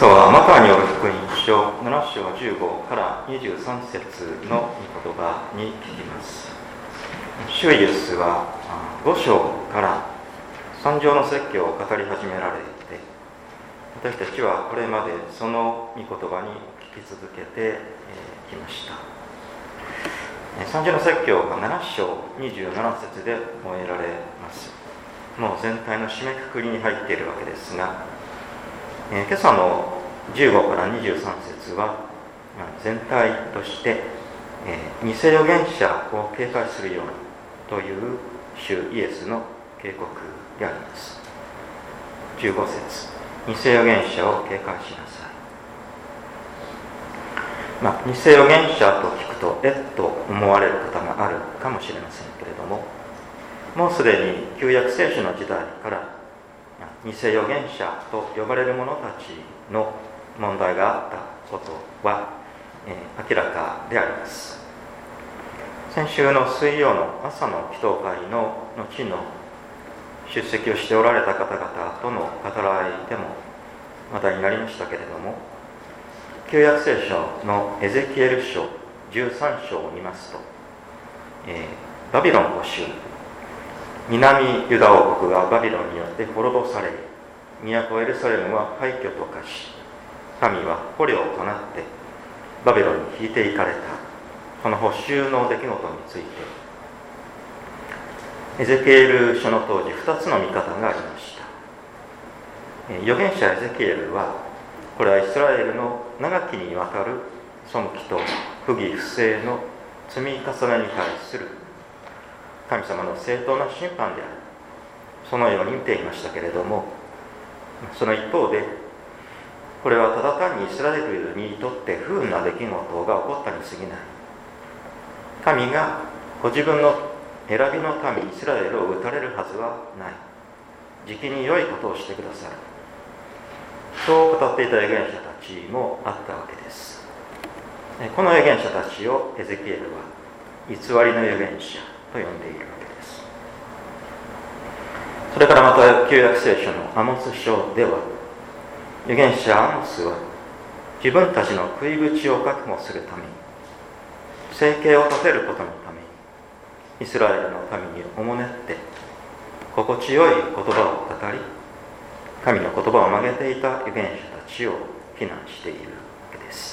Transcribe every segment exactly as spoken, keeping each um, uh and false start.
朝はマタイによる福音書なな章じゅうごからにじゅうさん節の御言葉に聞きます。主イエスはご章から三条の説教を語り始められて、私たちはこれまでその御言葉に聞き続けてきました。三条の説教がなな章にじゅうなな節で終えられます。もう全体の締めくくりに入っているわけですが、えー、今朝のじゅうごからにじゅうさん節は全体として、えー、偽預言者を警戒するようにという主イエスの警告であります。じゅうご節、偽預言者を警戒しなさい。まあ、偽預言者と聞くとえっと思われる方があるかもしれませんけれども、もうすでに旧約聖書の時代から偽預言者と呼ばれる者たちの問題があったことは、えー、明らかであります。先週の水曜の朝の祈祷会の後の出席をしておられた方々との語らいでも話題になりましたけれども、旧約聖書のエゼキエル書じゅうさん章を見ますと、えー、バビロン捕囚、南ユダ王国がバビロンによって滅ぼされ、都エルサレムは廃墟と化し、神は捕虜となってバビロンに引いていかれた、この捕囚の出来事について、エゼキエル書の当時ふたつの見方がありました。預言者エゼキエルは、これはイスラエルの長きにわたる背きと不義不正の積み重ねに対する神様の正当な審判である、そのように見ていましたけれども、その一方で、これはただ単にイスラエルにとって不運な出来事が起こったに過ぎない。神がご自分の選びの民イスラエルを打たれるはずはない。じきに良いことをしてくださる。そう語っていた預言者たちもあったわけです。この預言者たちをエゼキエルは偽りの預言者と呼んでいるわけです。それからまた旧約聖書のアモス書では、預言者アモスは自分たちの食い口を確保するために、生計を立てることのために、イスラエルの民におもねって心地よい言葉を語り、神の言葉を曲げていた預言者たちを非難しているわけです。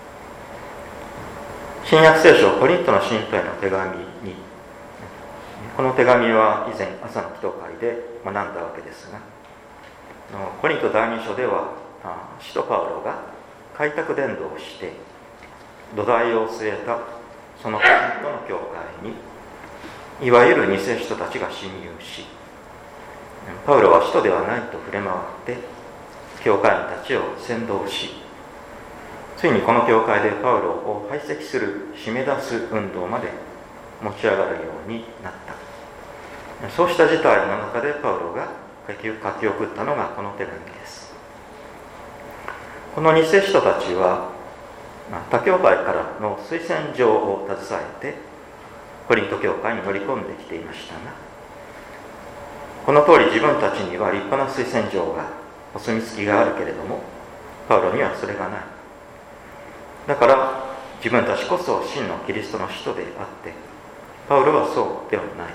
新約聖書コリントの信徒への手紙に、この手紙は以前朝の祈祷会で学んだわけですが、コリント第二章では使徒パウロが開拓伝道をして土台を据えたそのコリントの教会にいわゆる偽使徒たちが侵入し、パウロは使徒ではないと触れ回って教会員たちを扇動し、ついにこの教会でパウロを排斥する締め出す運動まで持ち上がるようになった。そうした事態の中でパウロが書き送ったのがこの手紙です。この偽使徒たちは他教会からの推薦状を携えてコリント教会に乗り込んできていましたが、この通り自分たちには立派な推薦状がお墨付きがあるけれども、パウロにはそれがない。だから自分たちこそ真のキリストの使徒であって、パウロはそうではない。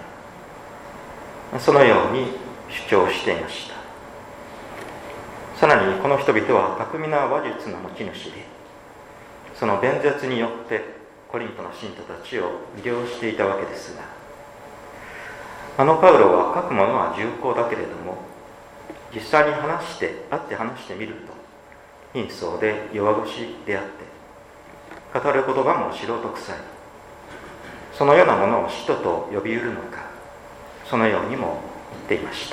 そのように主張していました。さらにこの人々は巧みな話術の持ち主で、その弁舌によってコリントの信徒たちを魅了していたわけですが、あのパウロは書くものは重厚だけれども、実際に話して会って話してみると貧相で弱腰であって、語る言葉も素人臭い。そのようなものを使徒と呼びうるのか、そのようにも言っていました。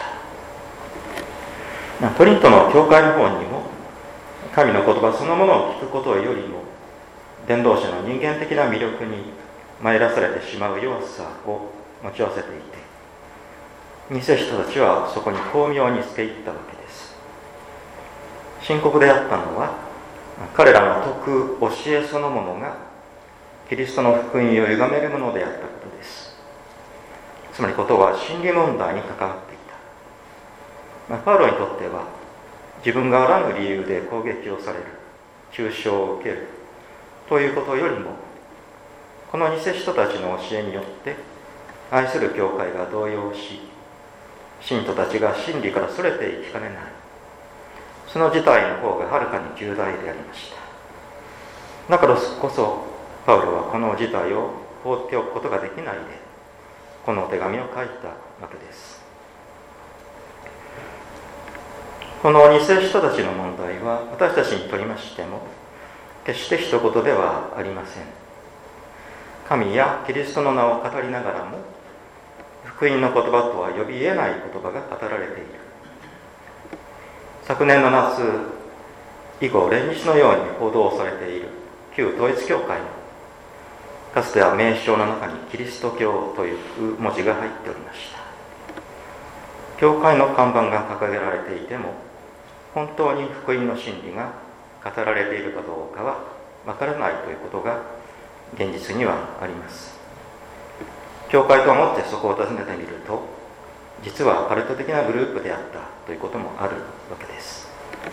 コリントの教会の方にも、神の言葉そのものを聞くことよりも伝道者の人間的な魅力に参らされてしまう弱さを持ち合わせていて、偽人たちはそこに巧妙につけ入ったわけです。深刻であったのは、彼らの説く教えそのものがキリストの福音を歪めるものであったことです。つまりことは真理問題に関わっていた。まあ、パウロにとっては自分があらぬ理由で攻撃をされる、中傷を受けるということよりも、この偽人たちの教えによって愛する教会が動揺し、信徒たちが真理からそれていきかねない、その事態の方がはるかに重大でありました。だからこそパウロはこの事態を放っておくことができないでこの手紙を書いたわけです。この偽人たちの問題は私たちにとりましても決して一言ではありません。神やキリストの名を語りながらも福音の言葉とは呼び得ない言葉が語られている。昨年の夏以後連日のように報道されている旧統一教会のかつては名称の中にキリスト教という文字が入っておりました。教会の看板が掲げられていても本当に福音の真理が語られているかどうかはわからないということが現実にはあります。教会と思ってそこを訪ねてみると、実はカルト的なグループであったということもあるわけです。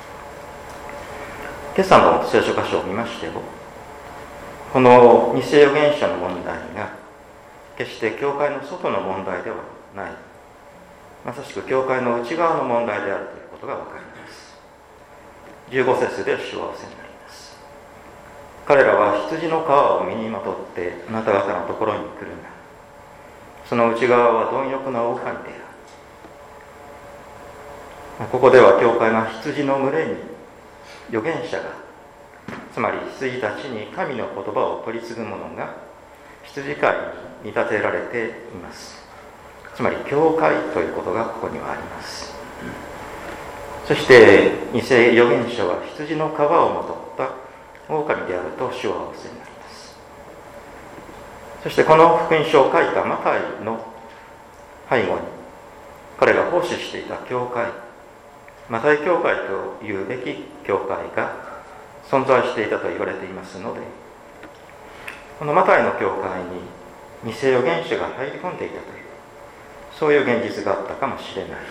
今朝の聖書箇所を見ましても、この偽預言者の問題が決して教会の外の問題ではない、まさしく教会の内側の問題であるということがわかります。じゅうご節で主はおせになります。彼らは羊の皮を身にまとってあなた方のところに来るが、その内側は貪欲な狼である。ここでは教会が羊の群れに預言者が、つまり羊たちに神の言葉を取り継ぐ者が羊飼いに見立てられています。つまり教会ということがここにはあります。そして偽預言者は羊の皮をまとった狼であると主は仰せになります。そしてこの福音書を書いたマタイの背後に彼が奉仕していた教会、マタイ教会というべき教会が存在していたと言われていますので、このマタイの教会に偽預言者が入り込んでいたという、そういう現実があったかもしれないです。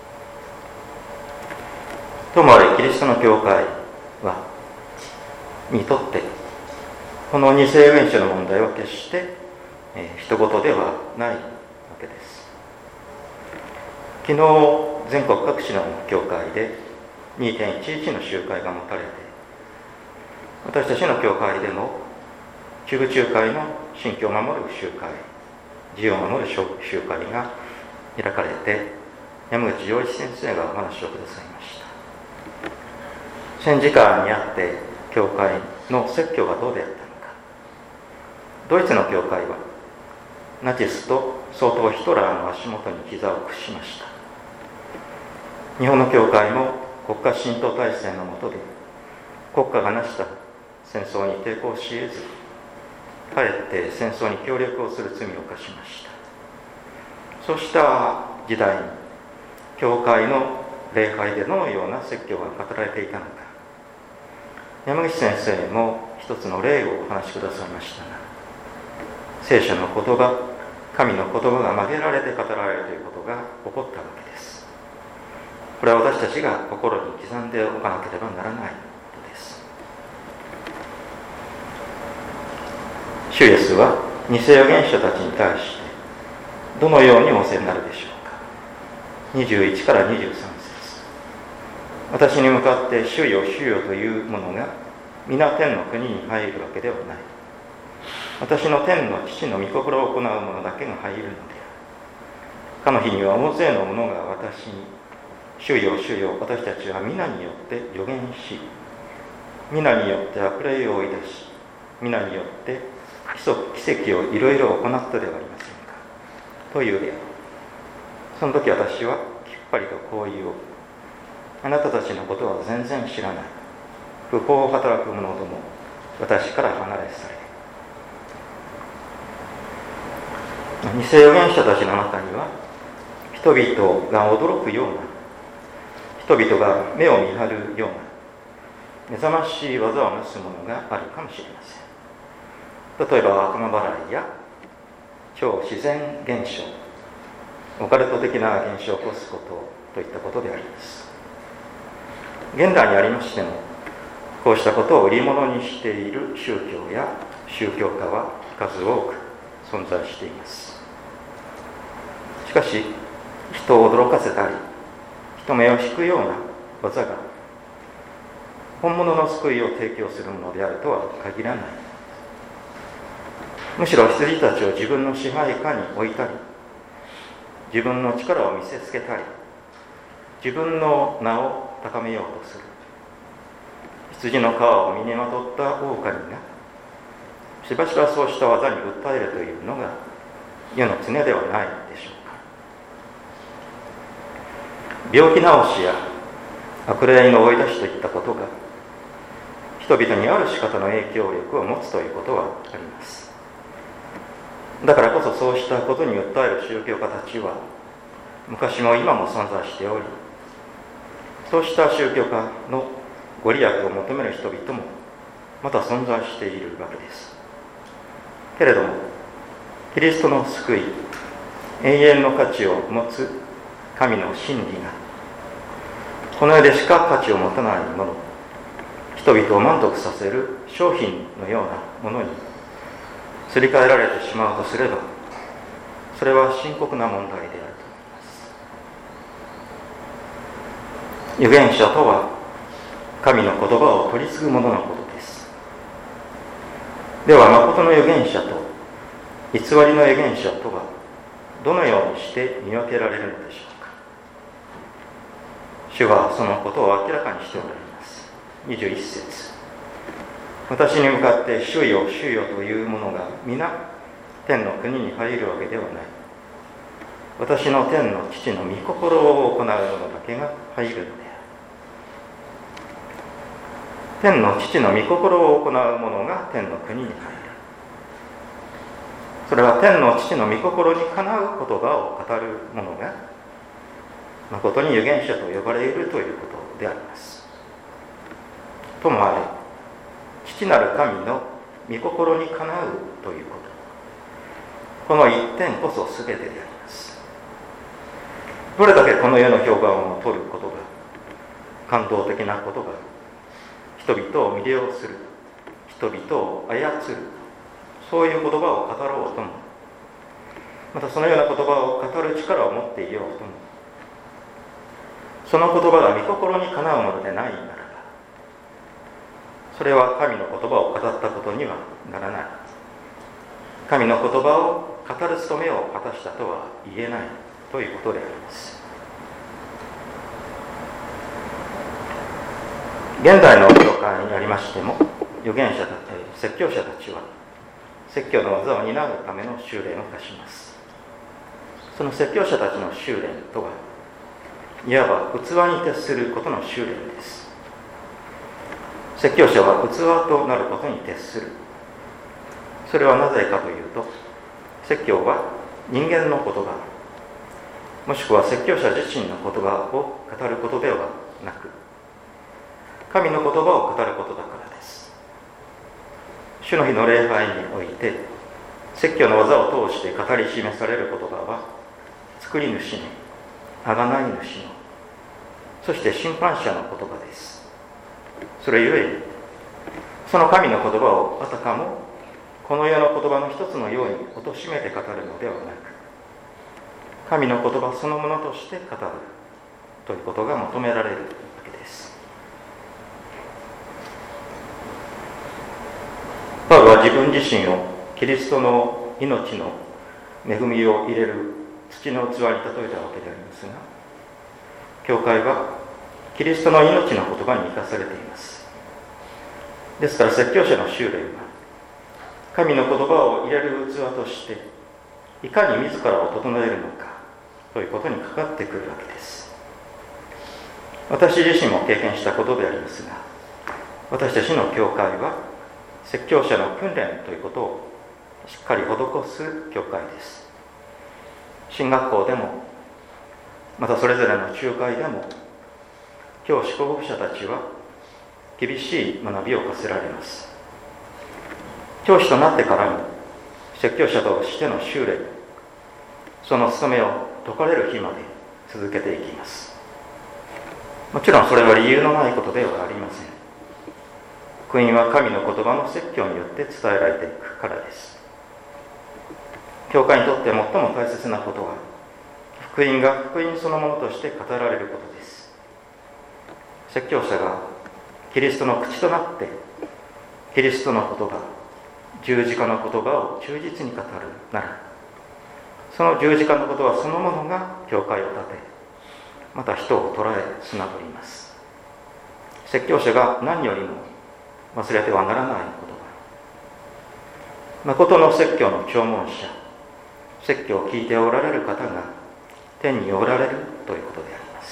ともあれキリストの教会はにとってこの偽預言者の問題は決して、えー、人事ではないわけです。昨日全国各地の教会で にてんいちいち の集会が持たれて、私たちの教会でも中部中会の信教を守る集会、自由を守る集会が開かれて、山口洋一先生がお話をくださいました。戦時下にあって教会の説教がどうであったのか。ドイツの教会はナチスと総統ヒトラーの足元に膝を屈しました。日本の教会も国家神道体制の下で国家が成した戦争に抵抗し得ず、かえって戦争に協力をする罪を犯しました。そうした時代に教会の礼拝でどのような説教が語られていたのか、山口先生も一つの例をお話しくださいましたが、聖書の言葉、神の言葉が曲げられて語られるということが起こったわけです。これは私たちが心に刻んでおかなければならないことです。主イエスは偽預言者たちに対してどのように仰せになるでしょうか。にじゅういちからにじゅうさん節、私に向かって主よ主よという者が皆天の国に入るわけではない。私の天の父の御心を行う者だけが入るのである。かの日には大勢の者が私に主よ主よ、私たちは皆によって預言し、皆によって悪霊を追い出し、皆によって奇跡をいろいろ行ったではありませんかというである。その時私はきっぱりとこう言おう。あなたたちのことは全然知らない。不法を働く者ども、私から離れ去れ。偽預言者たちの中には人々が驚くような、人々が目を見張るような目覚ましい技をなすものがあるかもしれません。例えば悪魔払いや超自然現象、オカルト的な現象を起こすことといったことであります。 現代にありましても、こうしたことを売り物にしている宗教や宗教家は数多く存在しています。しかし、人を驚かせたり、人目を引くような技が本物の救いを提供するものであるとは限らない。むしろ羊たちを自分の支配下に置いたり、自分の力を見せつけたり、自分の名を高めようとする。羊の皮を身にまとった狼がしばしばそうした技に訴えるというのが世の常ではないでしょうか。病気治しや悪霊の追い出しといったことが人々にある仕方の影響力を持つということはあります。だからこそそうしたことに訴える宗教家たちは昔も今も存在しており、そうした宗教家のご利益を求める人々もまた存在しているわけです。けれども、キリストの救い、永遠の価値を持つ神の真理がこの世でしか価値を持たないもの、人々を満足させる商品のようなものにすり替えられてしまうとすれば、それは深刻な問題であると思います。預言者とは神の言葉を取り継ぐもののことです。では、誠の預言者と偽りの預言者とはどのようにして見分けられるのでしょうか。主はそのことを明らかにしておられます。にじゅういっ節、私に向かって主よ主よというものが皆天の国に入るわけではない。私の天の父の御心を行う者だけが入るのである。天の父の御心を行う者が天の国に入る。それは天の父の御心にかなう言葉を語る者が誠に預言者と呼ばれるということであります。ともあれ、父なる神の御心にかなうということ、この一点こそ全てであります。どれだけこの世の評判を取ることが、感動的なことが人々を魅了する、人々を操る、そういう言葉を語ろうとも、またそのような言葉を語る力を持っていようとも、その言葉が御心にかなうものでないならば、それは神の言葉を語ったことにはならない。神の言葉を語る務めを果たしたとは言えないということであります。現代の教会にありましても、預言者たち、説教者たちは説教の技を担うための修練を課します。その説教者たちの修練とは、いわば器に徹することの修練です。説教者は器となることに徹する。それはなぜかというと、説教は人間の言葉、もしくは説教者自身の言葉を語ることではなく、神の言葉を語ることだからです。主の日の礼拝において、説教の技を通して語り示される言葉は、作り主の、贖い主の、そして審判者の言葉です。それゆえに、その神の言葉をあたかもこの世の言葉の一つのように貶めて語るのではなく、神の言葉そのものとして語るということが求められるわけです。パウロは自分自身をキリストの命の恵みを入れる土の器に例えたわけでありますが、教会はキリストの命の言葉に生かされています。ですから説教者の修練は神の言葉を入れる器としていかに自らを整えるのかということにかかってくるわけです。私自身も経験したことでありますが、私たちの教会は説教者の訓練ということをしっかり施す教会です。神学校でも、またそれぞれの集会でも、教師候補者たちは厳しい学びを課せられます。教師となってからも説教者としての修練、その務めを解かれる日まで続けていきます。 もちろんそれは理由のないことではありません。福音は神の言葉の説教によって伝えられていくからです。教会にとって最も大切なことは、福音が福音そのものとして語られることです。説教者がキリストの口となって、キリストの言葉、十字架の言葉を忠実に語るなら、その十字架の言葉そのものが教会を立て、また人を捉えつながります。説教者が何よりも忘れてはならないことは、誠の説教の聴聞者、説教を聞いておられる方が天におられるということであります。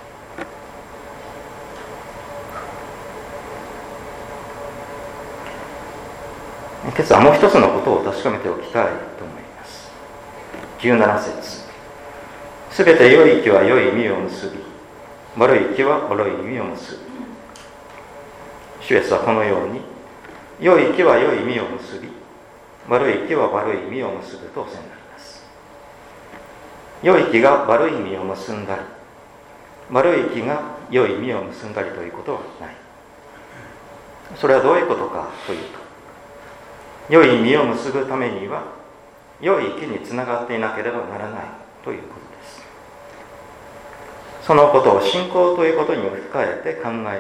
今朝はもう一つのことを確かめておきたいと思います。じゅうなな節、すべて良い木は良い実を結び、悪い木は悪い実を結ぶ。主イエスはこのように、良い木は良い実を結び、悪い木は悪い実を結ぶとおっしゃいます。良い木が悪い実を結んだり、悪い木が良い実を結んだりということはない。それはどういうことかというと、良い実を結ぶためには、良い木につながっていなければならないということです。そのことを信仰ということに置き換えて考えるなら、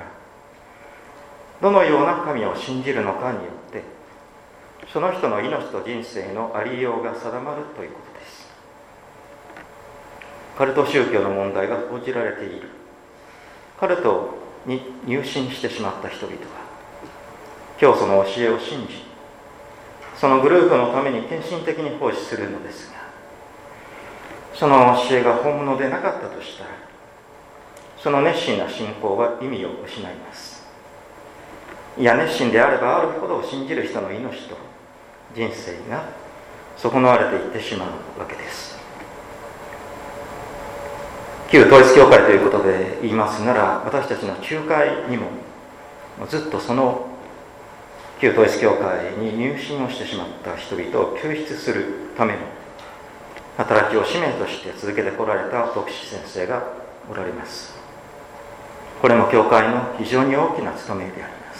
どのような神を信じるのかによって、その人の命と人生のありようが定まるということです。カルト宗教の問題が報じられている。カルトに入信してしまった人々は、教祖の教えを信じ、そのグループのために献身的に奉仕するのですが、その教えが本物でなかったとしたら、その熱心な信仰は意味を失います。いや、熱心であればあるほど信じる人の命と人生が損なわれていってしまうわけです。旧統一教会ということで言いますなら、私たちの仲介にもずっとその旧統一教会に入信をしてしまった人々を救出するための働きを使命として続けてこられた牧師先生がおられます。これも教会の非常に大きな務めであります。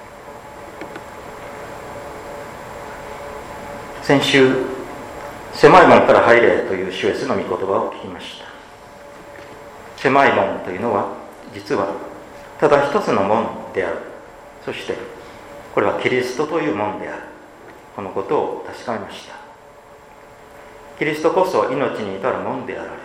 先週、狭い門から入れという主イエスの御言葉を聞きました。狭い門というのは実はただ一つの門である。そしてこれはキリストという門である。このことを確かめました。キリストこそ命に至る門であられ、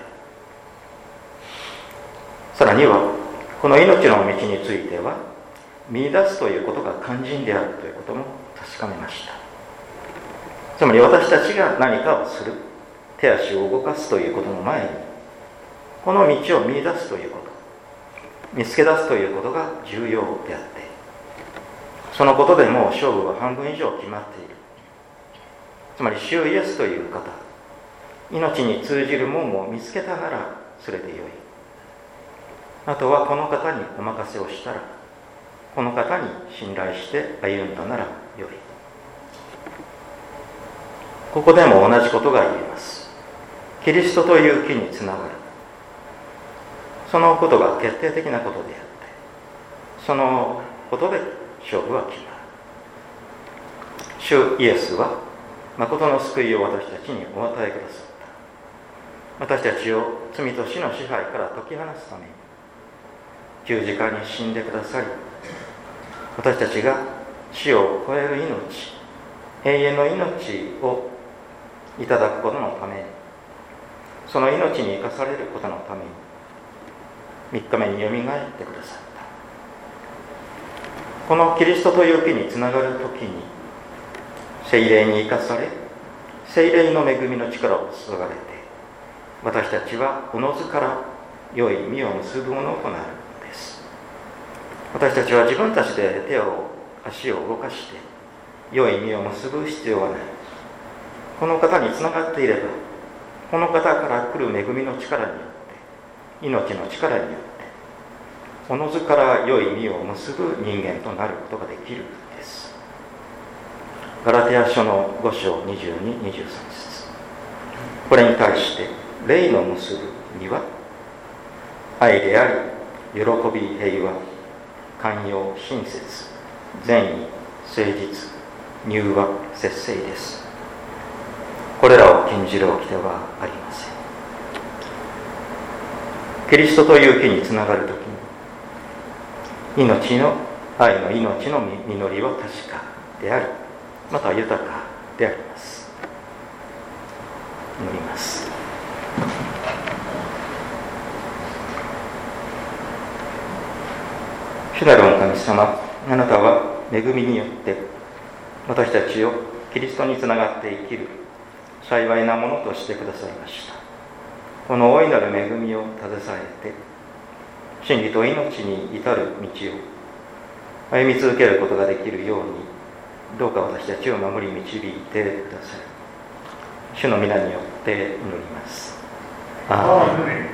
さらにはこの命の道については見出すということが肝心であるということも確かめました。つまり私たちが何かをする、手足を動かすということの前に、この道を見出すということ、見つけ出すということが重要であって、そのことでもう勝負は半分以上決まっている。つまり主イエスという方、命に通じる門を見つけたならそれでよい。あとはこの方にお任せをしたら、この方に信頼して歩んだならよい。ここでも同じことが言えます。キリストという木につながる。そのことが決定的なことであって、そのことで勝負は決まる。主イエスは誠の救いを私たちにお与えくださった。私たちを罪と死の支配から解き放つために十字架に死んでくださり、私たちが死を超える命、永遠の命をいただくことのために、その命に生かされることのためにみっかめによみがえってくださった。このキリストという木につながるときに、聖霊に生かされ、聖霊の恵みの力を注がれて、私たちはおのずから良い実を結ぶものとなるのです。私たちは自分たちで手を足を動かして良い実を結ぶ必要はない。この方につながっていれば、この方から来る恵みの力によって、命の力によって、おのずから良い実を結ぶ人間となることができるのです。ガラテヤ書のご章にじゅうに、にじゅうさん節。これに対して霊の結ぶ実は愛であり、 喜び、平和、寛容、親切、善意、誠実、柔和、節制です。これらを禁じる掟はありません。キリストという木につながるときに、命の愛の命の実りは確かであり、また豊かであります。祈ります。主なる御神様、あなたは恵みによって私たちをキリストにつながって生きる幸いなものとしてくださいました。この大いなる恵みを携えて真理と命に至る道を歩み続けることができるように、どうか私たちを守り導いてください。主の皆によって祈ります。アーメン。